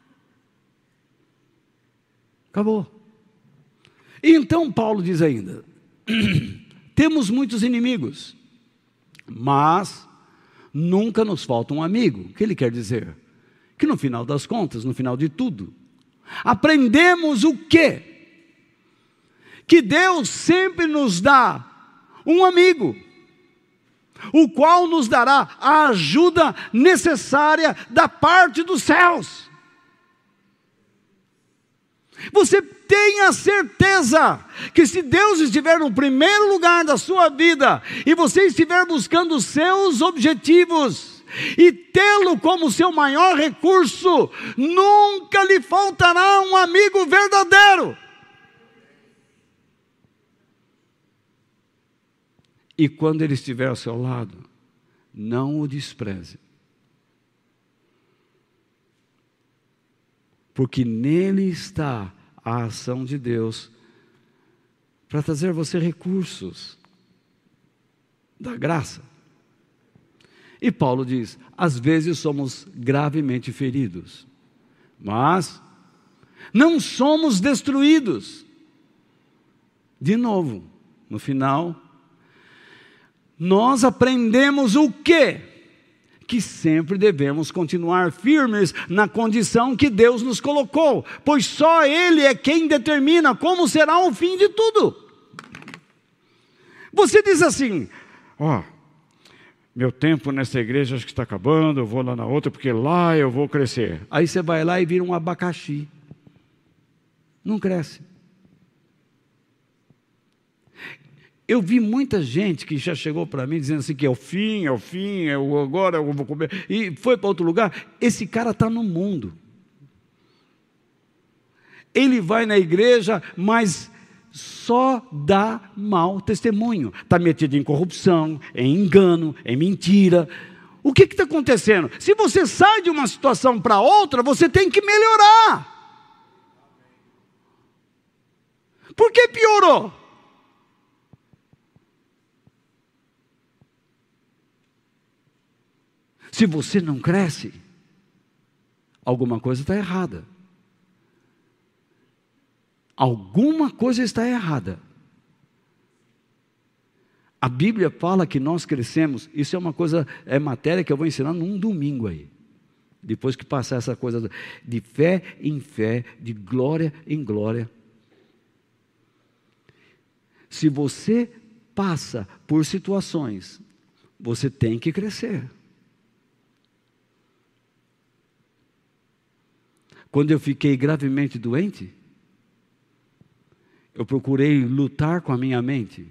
Acabou. E então Paulo diz ainda, temos muitos inimigos, mas nunca nos falta um amigo. O que ele quer dizer? Que no final das contas, no final de tudo, aprendemos o quê? Que Deus sempre nos dá um amigo, o qual nos dará a ajuda necessária da parte dos céus. Você tenha certeza que se Deus estiver no primeiro lugar da sua vida e você estiver buscando os seus objetivos e tê-lo como seu maior recurso, nunca lhe faltará um amigo verdadeiro. E quando ele estiver ao seu lado, não o despreze. Porque nele está a ação de Deus para trazer a você recursos da graça. E Paulo diz, às vezes somos gravemente feridos, mas não somos destruídos. De novo, no final, nós aprendemos o quê? Que sempre devemos continuar firmes na condição que Deus nos colocou, pois só Ele é quem determina como será o fim de tudo. Você diz assim, meu tempo nessa igreja acho que está acabando, eu vou lá na outra, porque lá eu vou crescer. Aí você vai lá e vira um abacaxi. Não cresce. Eu vi muita gente que já chegou para mim dizendo assim que é o fim, agora eu vou comer, e foi para outro lugar. Esse cara está no mundo. Ele vai na igreja, mas só dá mau testemunho. Está metido em corrupção, em engano, em mentira. O que está acontecendo? Se você sai de uma situação para outra, você tem que melhorar. Por que piorou? Se você não cresce, alguma coisa está errada. Alguma coisa está errada. A Bíblia fala que nós crescemos. Isso é uma coisa, é matéria que eu vou ensinar num domingo aí. Depois que passar essa coisa de fé em fé, de glória em glória. Se você passa por situações, você tem que crescer. Quando eu fiquei gravemente doente, eu procurei lutar com a minha mente.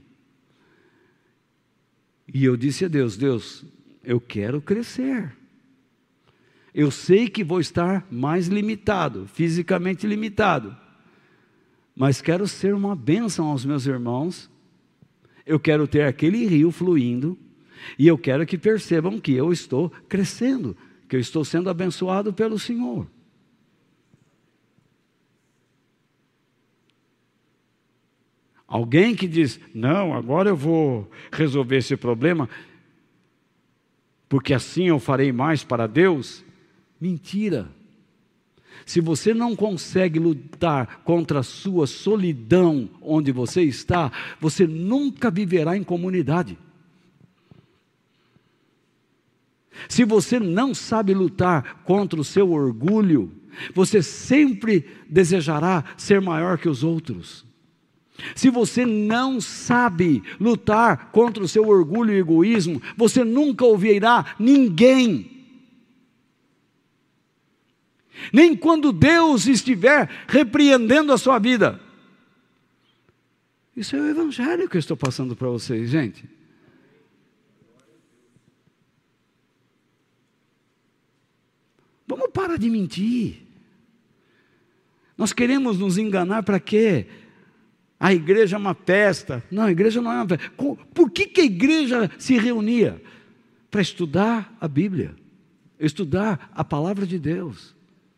E eu disse a Deus, Deus, eu quero crescer. Eu sei que vou estar mais limitado, fisicamente limitado. Mas quero ser uma bênção aos meus irmãos. Eu quero ter aquele rio fluindo. E eu quero que percebam que eu estou crescendo, que eu estou sendo abençoado pelo Senhor. Alguém que diz, não, agora eu vou resolver esse problema, porque assim eu farei mais para Deus. Mentira. Se você não consegue lutar contra a sua solidão onde você está, você nunca viverá em comunidade. Se você não sabe lutar contra o seu orgulho, você sempre desejará ser maior que os outros. Se você não sabe lutar contra o seu orgulho e egoísmo, você nunca ouvirá ninguém. Nem quando Deus estiver repreendendo a sua vida. Isso é o evangelho que eu estou passando para vocês, gente. Vamos parar de mentir. Nós queremos nos enganar para quê? A igreja é uma festa. Não, a igreja não é uma festa. Por que a igreja se reunia? Para estudar a Bíblia, estudar a palavra de Deus.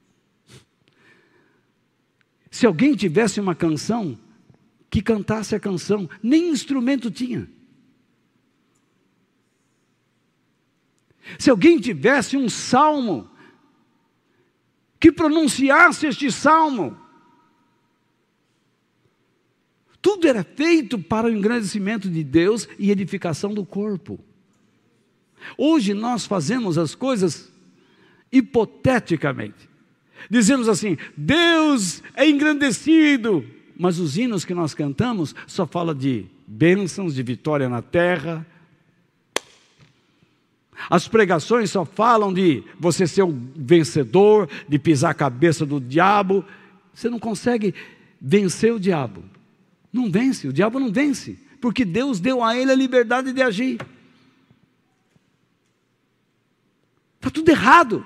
Se alguém tivesse uma canção, que cantasse a canção, nem instrumento tinha. Se alguém tivesse um salmo, que pronunciasse este salmo, tudo era feito para o engrandecimento de Deus e edificação do corpo. Hoje nós fazemos as coisas hipoteticamente. Dizemos assim, Deus é engrandecido, mas os hinos que nós cantamos só falam de bênçãos, de vitória na terra. As pregações só falam de você ser um vencedor, de pisar a cabeça do diabo. Você não consegue vencer o diabo. Não vence, o diabo não vence, porque Deus deu a ele a liberdade de agir. Está tudo errado.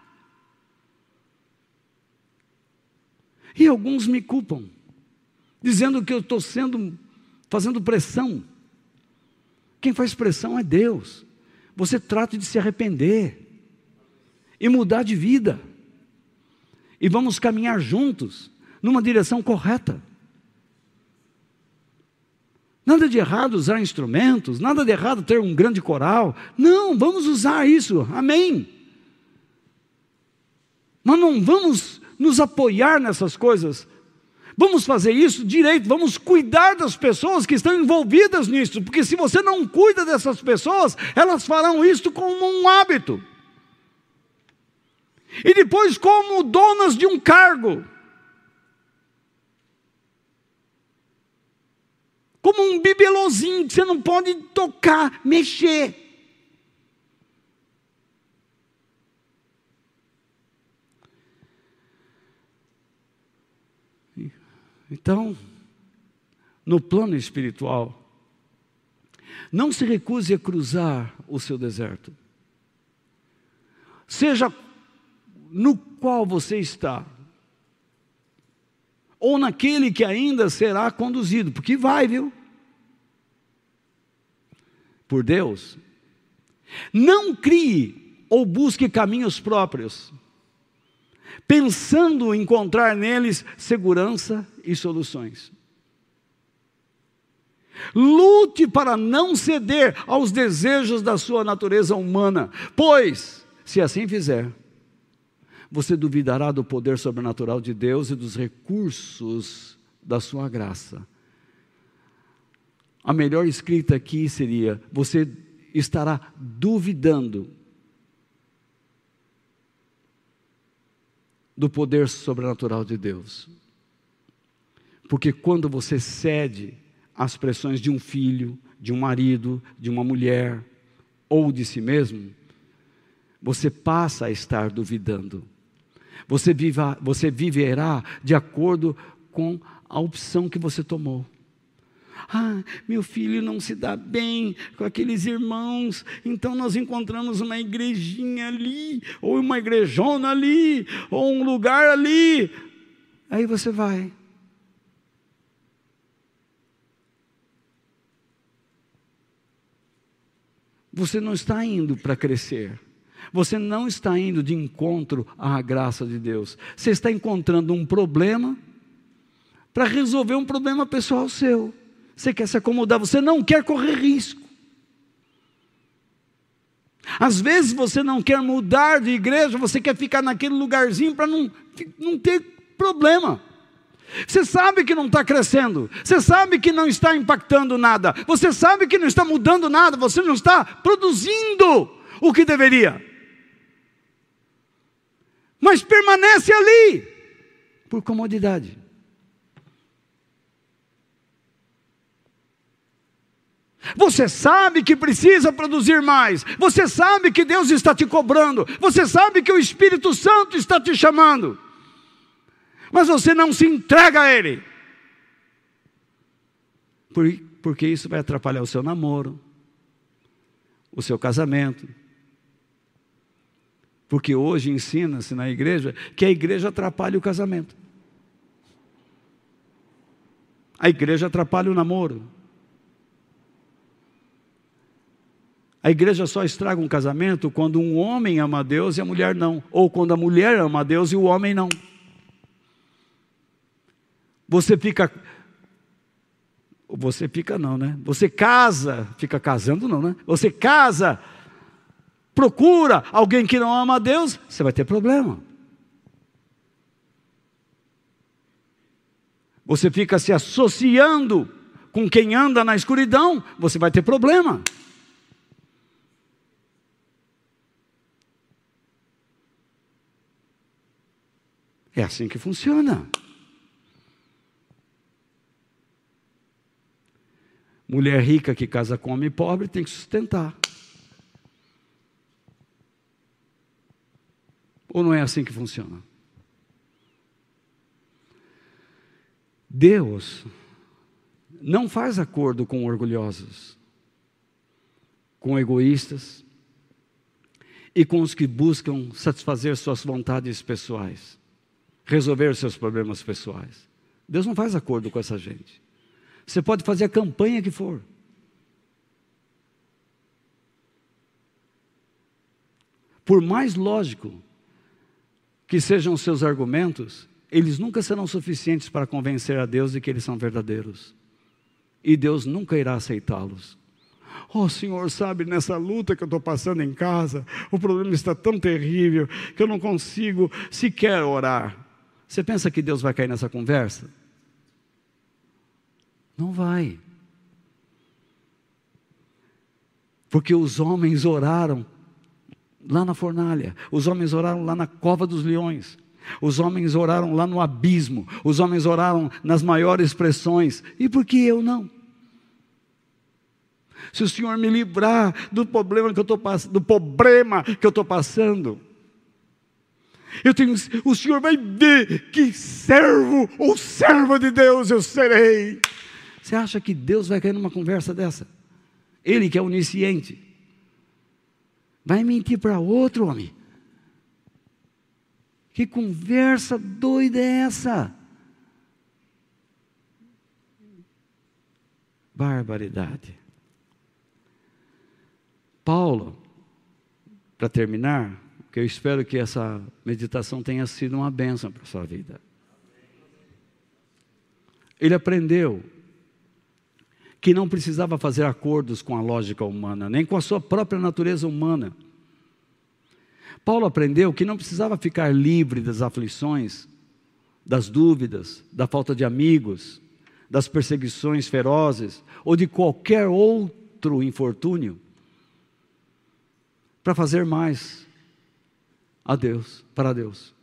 E alguns me culpam, dizendo que eu estou fazendo pressão. Quem faz pressão é Deus. Você trata de se arrepender e mudar de vida. E vamos caminhar juntos numa direção correta. Nada de errado usar instrumentos, nada de errado ter um grande coral. Não, vamos usar isso, amém. Mas não vamos nos apoiar nessas coisas. Vamos fazer isso direito, vamos cuidar das pessoas que estão envolvidas nisso, porque se você não cuida dessas pessoas, elas farão isso como um hábito. E depois como donas de um cargo. Como um bibelozinho que você não pode tocar, mexer. Então, no plano espiritual, Não se recuse a cruzar o seu deserto. Seja no qual você está, ou naquele que ainda será conduzido, porque vai, viu? Por Deus. Não crie ou busque caminhos próprios, pensando em encontrar neles segurança e soluções. Lute para não ceder aos desejos da sua natureza humana, pois, se assim fizer, você duvidará do poder sobrenatural de Deus e dos recursos da sua graça. A melhor escrita aqui seria: você estará duvidando do poder sobrenatural de Deus. Porque quando você cede às pressões de um filho, de um marido, de uma mulher, ou de si mesmo, você passa a estar duvidando. Você viverá de acordo com a opção que você tomou. Ah, meu filho não se dá bem com aqueles irmãos, então nós encontramos uma igrejinha ali, ou uma igrejona ali, ou um lugar ali. Aí você vai. Você não está indo para crescer. Você não está indo de encontro à graça de Deus. Você está encontrando um problema para resolver um problema pessoal seu. Você quer se acomodar, você não quer correr risco. Às vezes você não quer mudar de igreja, você quer ficar naquele lugarzinho para não ter problema. Você sabe que não está crescendo, você sabe que não está impactando nada, você sabe que não está mudando nada, você não está produzindo o que deveria. Mas permanece ali, por comodidade. Você sabe que precisa produzir mais, você sabe que Deus está te cobrando, você sabe que o Espírito Santo está te chamando, mas você não se entrega a Ele, porque isso vai atrapalhar o seu namoro, o seu casamento. Porque hoje ensina-se na igreja que a igreja atrapalha o casamento, a igreja atrapalha o namoro. A igreja só estraga um casamento quando um homem ama a Deus e a mulher não. Ou quando a mulher ama a Deus e o homem não. Você não, né? Você casa, fica casando não, né? Você casa, procura alguém que não ama a Deus, você vai ter problema. Você fica se associando com quem anda na escuridão, você vai ter problema. É assim que funciona. Mulher rica que casa com homem pobre tem que sustentar. Ou não é assim que funciona? Deus não faz acordo com orgulhosos, com egoístas e com os que buscam satisfazer suas vontades pessoais, resolver seus problemas pessoais. Deus não faz acordo com essa gente. Você pode fazer a campanha que for. Por mais lógico que sejam os seus argumentos, eles nunca serão suficientes para convencer a Deus de que eles são verdadeiros. E Deus nunca irá aceitá-los. Oh Senhor, sabe, nessa luta que eu estou passando em casa, o problema está tão terrível que eu não consigo sequer orar. Você pensa que Deus vai cair nessa conversa? Não vai. Porque os homens oraram lá na fornalha, os homens oraram lá na cova dos leões, os homens oraram lá no abismo, os homens oraram nas maiores pressões. E por que eu não? Se o Senhor me livrar do problema que eu estou passando, o Senhor vai ver que servo ou serva de Deus eu serei. Você acha que Deus vai cair numa conversa dessa? Ele que é onisciente. Vai mentir para outro, homem? Que conversa doida é essa? Barbaridade. Paulo, para terminar, que eu espero que essa meditação tenha sido uma bênção para a sua vida. Ele aprendeu que não precisava fazer acordos com a lógica humana, nem com a sua própria natureza humana. Paulo aprendeu que não precisava ficar livre das aflições, das dúvidas, da falta de amigos, das perseguições ferozes ou de qualquer outro infortúnio para fazer mais a Deus, para Deus.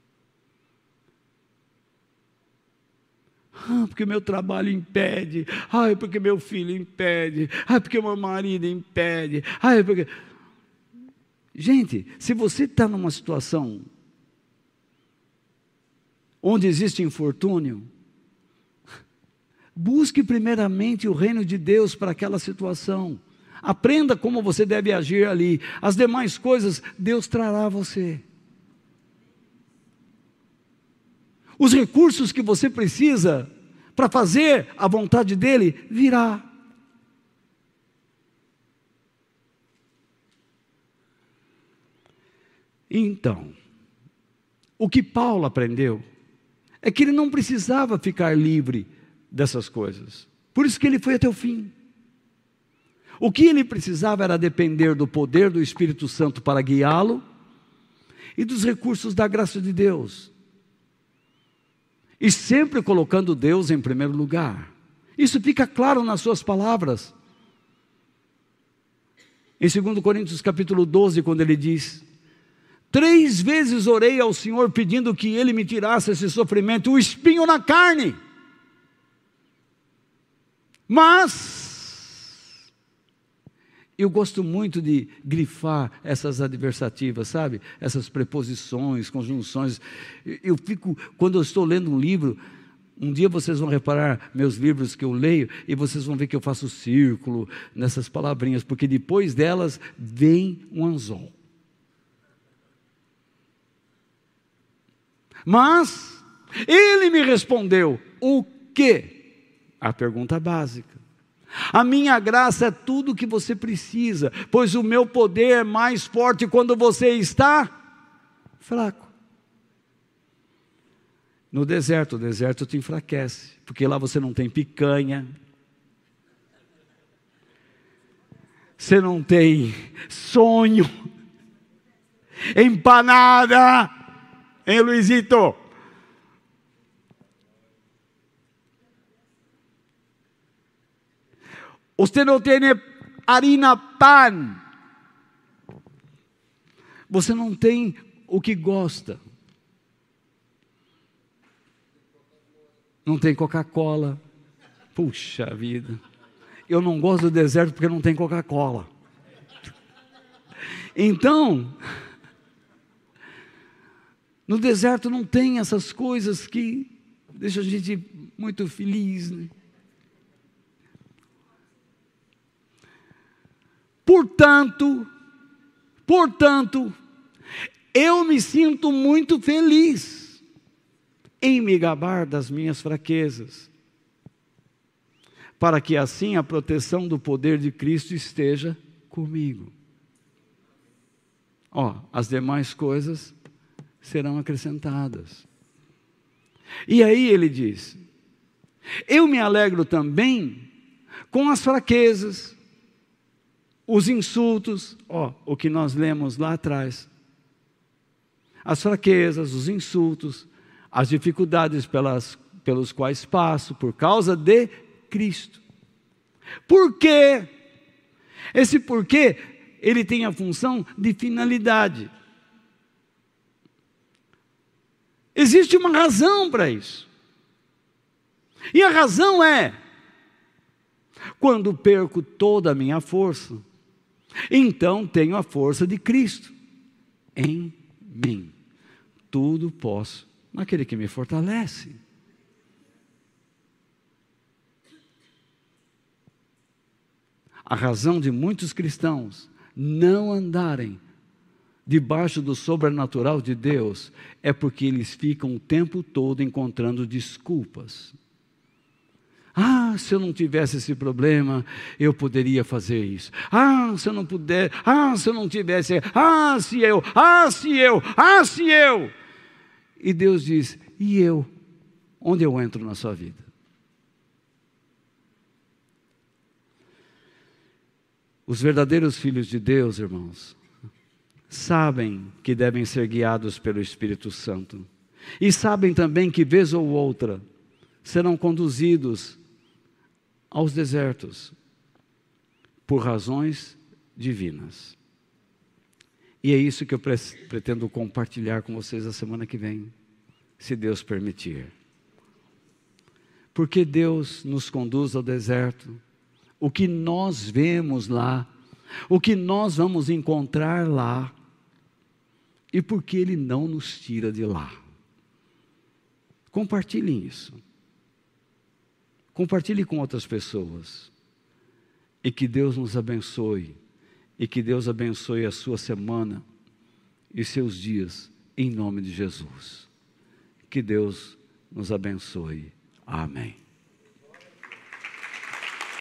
Porque meu trabalho impede, porque meu filho impede, porque meu marido impede, porque... Gente, se você está numa situação onde existe infortúnio, busque primeiramente o reino de Deus para aquela situação. Aprenda como você deve agir ali. As demais coisas, Deus trará a você. Os recursos que você precisa para fazer a vontade dEle, virá. Então, o que Paulo aprendeu é que ele não precisava ficar livre dessas coisas. Por isso que ele foi até o fim. O que ele precisava era depender do poder do Espírito Santo para guiá-lo e dos recursos da graça de Deus. E sempre colocando Deus em primeiro lugar. Isso fica claro nas suas palavras. Em 2 Coríntios capítulo 12, quando ele diz: 3 vezes orei ao Senhor pedindo que Ele me tirasse esse sofrimento, o espinho na carne. Mas eu gosto muito de grifar essas adversativas, sabe? Essas preposições, conjunções. Eu fico, quando eu estou lendo um livro, um dia vocês vão reparar meus livros que eu leio, e vocês vão ver que eu faço círculo nessas palavrinhas, porque depois delas vem um anzol. Mas ele me respondeu: o quê? A pergunta básica. A minha graça é tudo o que você precisa, pois o meu poder é mais forte quando você está fraco. No deserto, o deserto te enfraquece, porque lá você não tem picanha, você não tem sonho, empanada, hein, Luizito? Você não tem harina pan. Você não tem o que gosta. Não tem Coca-Cola. Puxa vida. Eu não gosto do deserto porque não tem Coca-Cola. Então, no deserto não tem essas coisas que deixam a gente muito feliz, né? Portanto, eu me sinto muito feliz em me gabar das minhas fraquezas, para que assim a proteção do poder de Cristo esteja comigo. As demais coisas serão acrescentadas. E aí ele diz: eu me alegro também com as fraquezas, os insultos, o que nós lemos lá atrás. As fraquezas, os insultos, as dificuldades pelos quais passo, por causa de Cristo. Por quê? Esse porquê, ele tem a função de finalidade. Existe uma razão para isso. E a razão é: quando perco toda a minha força, então tenho a força de Cristo em mim. Tudo posso naquele que me fortalece. A razão de muitos cristãos não andarem debaixo do sobrenatural de Deus é porque eles ficam o tempo todo encontrando desculpas. Ah, se eu não tivesse esse problema, eu poderia fazer isso. Ah, se eu não puder, se eu não tivesse, se eu. E Deus diz, e eu? Onde eu entro na sua vida? Os verdadeiros filhos de Deus, irmãos, sabem que devem ser guiados pelo Espírito Santo. E sabem também que, vez ou outra, serão conduzidos aos desertos por razões divinas. E é isso que eu pretendo compartilhar com vocês a semana que vem, se Deus permitir. Porque Deus nos conduz ao deserto. O que nós vemos lá, o que nós vamos encontrar lá, e por que Ele não nos tira de lá. Compartilhem isso. Compartilhe com outras pessoas. E que Deus nos abençoe. E que Deus abençoe a sua semana e seus dias, em nome de Jesus. Que Deus nos abençoe. Amém.